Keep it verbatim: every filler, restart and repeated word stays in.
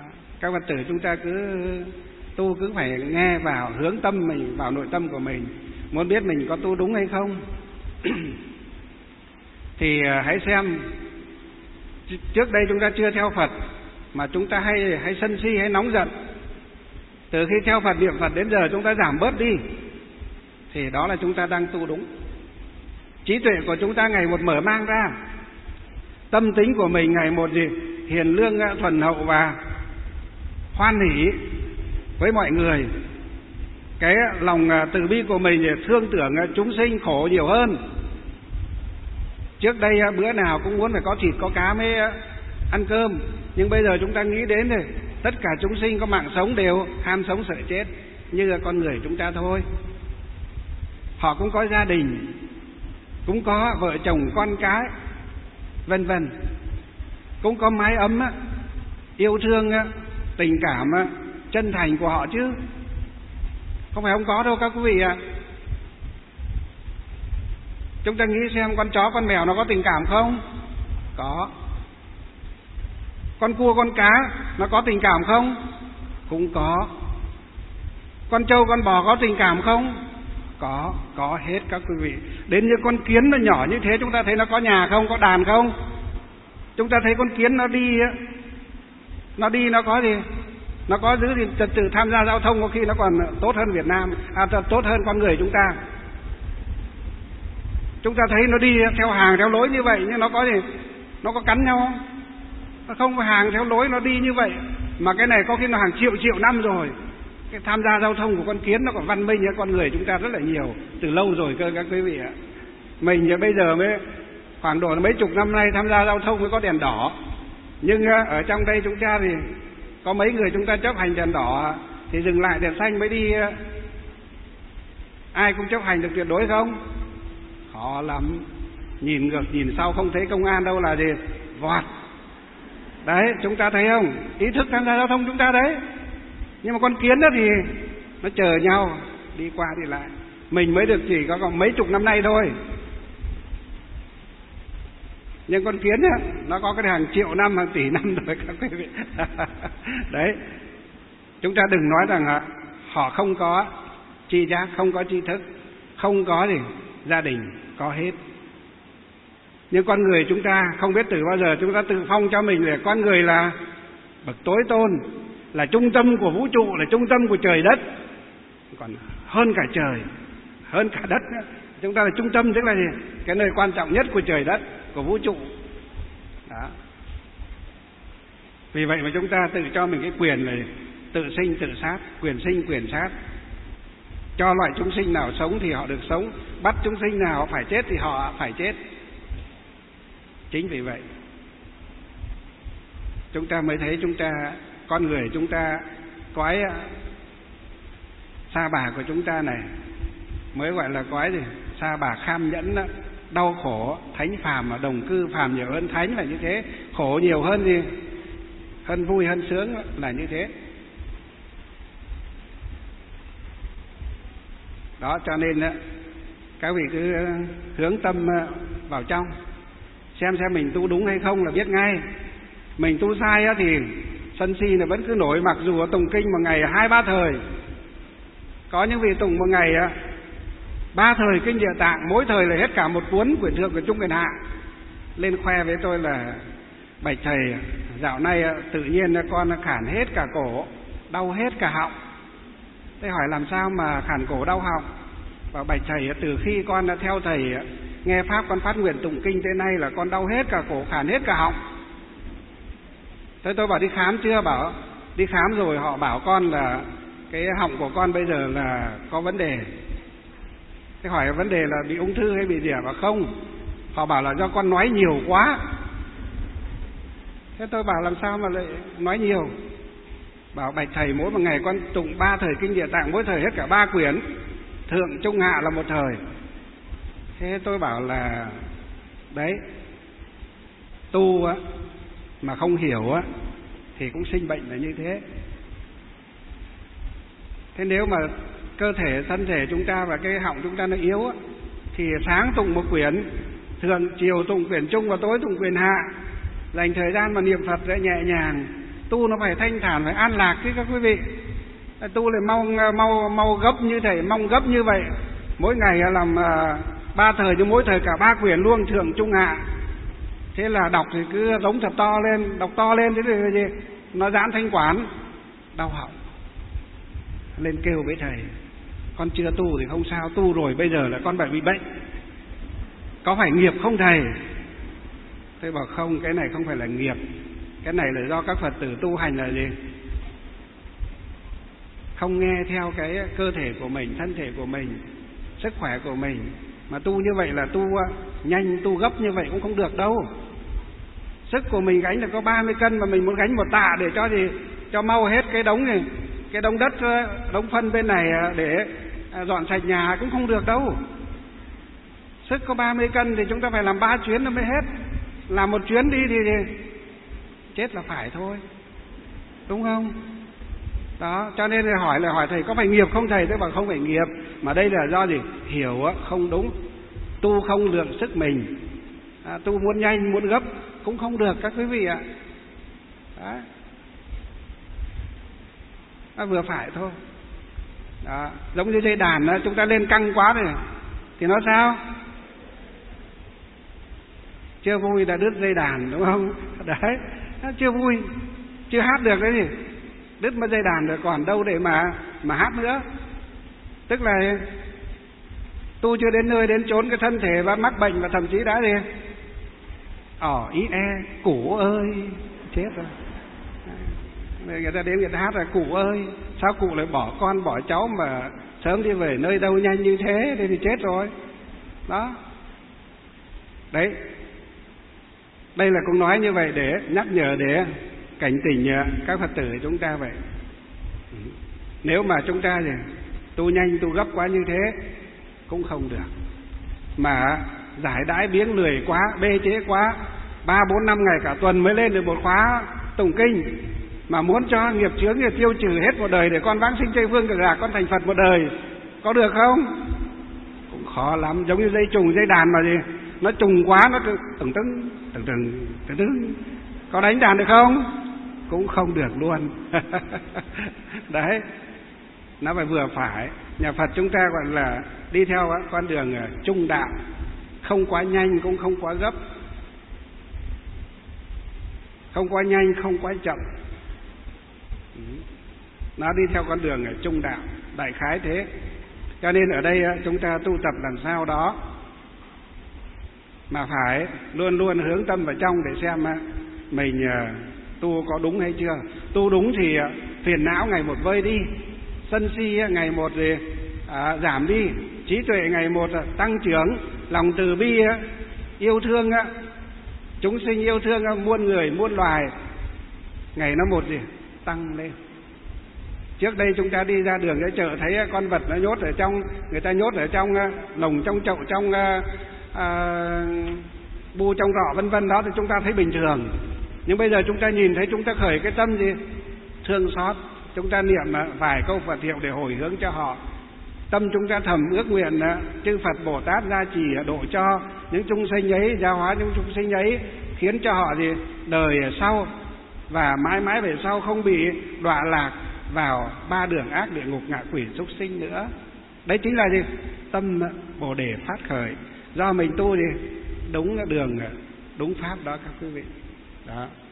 Các Phật tử chúng ta cứ tu cứ phải nghe vào, hướng tâm mình vào nội tâm của mình, muốn biết mình có tu đúng hay không. Thì hãy xem, trước đây chúng ta chưa theo Phật mà chúng ta hay hay sân si, hay nóng giận. Từ khi theo Phật, niệm Phật đến giờ chúng ta giảm bớt đi, thì đó là chúng ta đang tu đúng. Trí tuệ của chúng ta ngày một mở mang ra, tâm tính của mình ngày một gì hiền lương, thuần hậu và hoan hỷ với mọi người. Cái lòng từ bi của mình thương tưởng chúng sinh khổ nhiều hơn. Trước đây bữa nào cũng muốn phải có thịt có cá mới ăn cơm, nhưng bây giờ chúng ta nghĩ đến rồi, tất cả chúng sinh có mạng sống đều ham sống sợ chết như con người chúng ta thôi. Họ cũng có gia đình, cũng có vợ chồng con cái, vân vân, cũng có mái ấm, yêu thương, tình cảm chân thành của họ chứ, không phải không có đâu các quý vị ạ. Chúng ta nghĩ xem, con chó con mèo nó có tình cảm không? Có. Con cua con cá nó có tình cảm không? Cũng có. Con trâu con bò có tình cảm không? Có, có hết các quý vị. Đến như con kiến nó nhỏ như thế, chúng ta thấy nó có nhà không? Có đàn không? Chúng ta thấy con kiến nó đi, nó đi nó có gì? Nó có giữ gì trật tự tham gia giao thông, có khi nó còn tốt hơn Việt Nam, à, tốt hơn con người chúng ta. Chúng ta thấy nó đi theo hàng theo lối như vậy, nhưng nó có gì? Nó có cắn nhau không? Nó không có hàng theo lối, nó đi như vậy. Mà cái này có khi nó hàng triệu triệu năm rồi. Cái tham gia giao thông của con kiến nó còn văn minh hơn con người chúng ta rất là nhiều, từ lâu rồi cơ các quý vị ạ. Mình bây giờ mới khoảng độ mấy chục năm nay tham gia giao thông mới có đèn đỏ. Nhưng ở trong đây chúng ta thì có mấy người chúng ta chấp hành đèn đỏ thì dừng lại đèn xanh mới đi. Ai cũng chấp hành được tuyệt đối không? Khó lắm. Nhìn ngược nhìn sau không thấy công an đâu là gì? Vọt. Đấy, chúng ta thấy không? Ý thức tham gia giao thông chúng ta đấy. Nhưng mà con kiến đó thì nó chờ nhau đi qua đi lại. Mình mới được chỉ có còn mấy chục năm nay thôi, nhưng con kiến á, nó có cái hàng triệu năm, hàng tỷ năm rồi các quý vị. Đấy, chúng ta đừng nói rằng họ không có tri giác, không có tri thức, không có gì gia đình, có hết. Nhưng con người chúng ta không biết từ bao giờ chúng ta tự phong cho mình là con người là bậc tối tôn, là trung tâm của vũ trụ, là trung tâm của trời đất, còn hơn cả trời, hơn cả đất nữa. Chúng ta là trung tâm, tức là gì? Cái nơi quan trọng nhất của trời đất, của vũ trụ. Đó. Vì vậy mà chúng ta tự cho mình cái quyền là tự sinh tự sát, quyền sinh quyền sát. Cho loại chúng sinh nào sống thì họ được sống, bắt chúng sinh nào phải chết thì họ phải chết. Chính vì vậy chúng ta mới thấy chúng ta, con người chúng ta, cõi sa bà của chúng ta này mới gọi là cõi gì? Sa bà kham nhẫn đó. Đau khổ, thánh phàm mà đồng cư, phàm nhiều hơn thánh là như thế, khổ nhiều hơn gì? Hơn vui, hơn sướng là như thế. Đó, cho nên đó, các vị cứ hướng tâm vào trong, xem xem mình tu đúng hay không là biết ngay. Mình tu sai thì sân si là vẫn cứ nổi, mặc dù tụng kinh một ngày hai ba thời. Có những vị tụng một ngày ba thời kinh Địa Tạng, mỗi thời là hết cả một cuốn quyển thượng của Trung Quyền Hạ, lên khoe với tôi là bạch thầy, dạo này tự nhiên con khản hết cả cổ, đau hết cả họng. Thế hỏi làm sao mà khản cổ đau họng? Và bạch thầy, từ khi con đã theo thầy nghe pháp, con phát nguyện tụng kinh tới nay là con đau hết cả cổ, khản hết cả họng. Thế tôi bảo đi khám chưa? Bảo đi khám rồi, họ bảo con là cái họng của con bây giờ là có vấn đề. Thế hỏi vấn đề là bị ung thư hay bị gì à? Bảo không, họ bảo là do con nói nhiều quá. Thế tôi bảo làm sao mà lại nói nhiều? Bảo bạch thầy, mỗi một ngày con tụng ba thời kinh Địa Tạng, mỗi thời hết cả ba quyển, thượng trung hạ là một thời. Thế tôi bảo là đấy, tu á mà không hiểu á thì cũng sinh bệnh là như thế. Thế nếu mà cơ thể, thân thể chúng ta và cái họng chúng ta nó yếu á, thì sáng tụng một quyển thường, chiều tụng quyển trung và tối tụng quyển hạ, dành thời gian mà niệm Phật để nhẹ nhàng, Tu nó phải thanh thản, phải an lạc chứ các quý vị. Tu lại mau mau mau gấp như thầy, mong gấp như vậy. Mỗi ngày làm ba thời, chứ mỗi thời cả ba quyển luôn, thượng trung hạ. Thế là đọc thì cứ giống thật to lên, đọc to lên thế thì gì? Nó giãn thanh quản, đau họng. Lên kêu với thầy, con chưa tu thì không sao, tu rồi bây giờ là con phải bị bệnh. Có phải nghiệp không thầy? Tôi bảo không, cái này không phải là nghiệp. Cái này là do các Phật tử tu hành là gì? Không nghe theo cái cơ thể của mình, thân thể của mình, sức khỏe của mình. Mà tu như vậy là tu nhanh, tu gấp như vậy cũng không được đâu. Sức của mình gánh là có ba mươi cân mà mình muốn gánh một tạ để cho gì? Cho mau hết cái đống này, cái đống đất, đống phân bên này để dọn sạch nhà cũng không được đâu. Sức có ba mươi cân thì chúng ta phải làm ba chuyến nó mới hết. Làm một chuyến đi thì chết là phải thôi, đúng không? Đó, cho nên là hỏi là hỏi thầy có phải nghiệp không thầy? Tôi bảo không phải nghiệp, mà đây là do gì? Hiểu không đúng, tu không lượng sức mình, à, tu muốn nhanh muốn gấp cũng không được các quý vị ạ. Đó. Nó vừa phải thôi. Đó, giống như dây đàn đó, chúng ta lên căng quá rồi thì nó sao? Chưa vui đã đứt dây đàn, đúng không? Đấy, nó chưa vui, chưa hát được đấy gì, đứt mất dây đàn rồi còn đâu để mà mà hát nữa. Tức là tu chưa đến nơi đến chốn, cái thân thể và mắc bệnh và thậm chí đã gì ỏ ý e cụ ơi, chết rồi. Người ta đến người ta hát là cụ ơi, sao cụ lại bỏ con bỏ cháu mà sớm đi về nơi đâu nhanh như thế, thì, thì chết rồi. Đó. Đấy. Đây là cũng nói như vậy để nhắc nhở, để cảnh tỉnh các Phật tử chúng ta vậy. Nếu mà chúng ta gì tu nhanh tu gấp quá như thế cũng không được. Mà giải đãi biếng lười quá, bê chế quá, ba bốn năm ngày cả tuần mới lên được một khóa tụng kinh, mà muốn cho nghiệp chướng nghiệp tiêu trừ hết một đời để con vãng sinh Tây Phương Cực Lạc, con thành Phật một đời, có được không? Cũng khó lắm. Giống như dây trùng dây đàn mà gì, nó trùng quá nó từng từng từng từng từng từng có đánh đàn được không? Cũng không được luôn. Đấy, nó phải vừa phải. Nhà Phật chúng ta gọi là đi theo con đường trung đạo, không quá nhanh cũng không quá gấp, không quá nhanh không quá chậm. Nó đi theo con đường trung đạo, đại khái thế. Cho nên ở đây chúng ta tu tập làm sao đó mà phải luôn luôn hướng tâm vào trong để xem mình tu có đúng hay chưa. Tu đúng thì phiền não ngày một vơi đi, sân si ngày một thì à, giảm đi, trí tuệ ngày một tăng trưởng, lòng từ bi yêu thương chúng sinh, yêu thương muôn người muôn loài ngày nó một gì tăng lên. Trước đây chúng ta đi ra đường cái chợ thấy con vật nó nhốt ở trong, người ta nhốt ở trong lồng, trong chậu, trong à, bu, trong rọ vân vân đó thì chúng ta thấy bình thường. Nhưng bây giờ chúng ta nhìn thấy, chúng ta khởi cái tâm gì thương xót, chúng ta niệm vài câu Phật hiệu để hồi hướng cho họ. Tâm chúng ta thầm ước nguyện chư Phật Bồ Tát gia trì độ cho những chúng sinh ấy, giáo hóa những chúng sinh ấy, khiến cho họ gì đời sau và mãi mãi về sau không bị đọa lạc vào ba đường ác, địa ngục, ngạ quỷ, súc sinh nữa. Đấy chính là gì tâm Bồ Đề phát khởi do mình tu gì đúng đường đúng pháp đó các quý vị. Đó.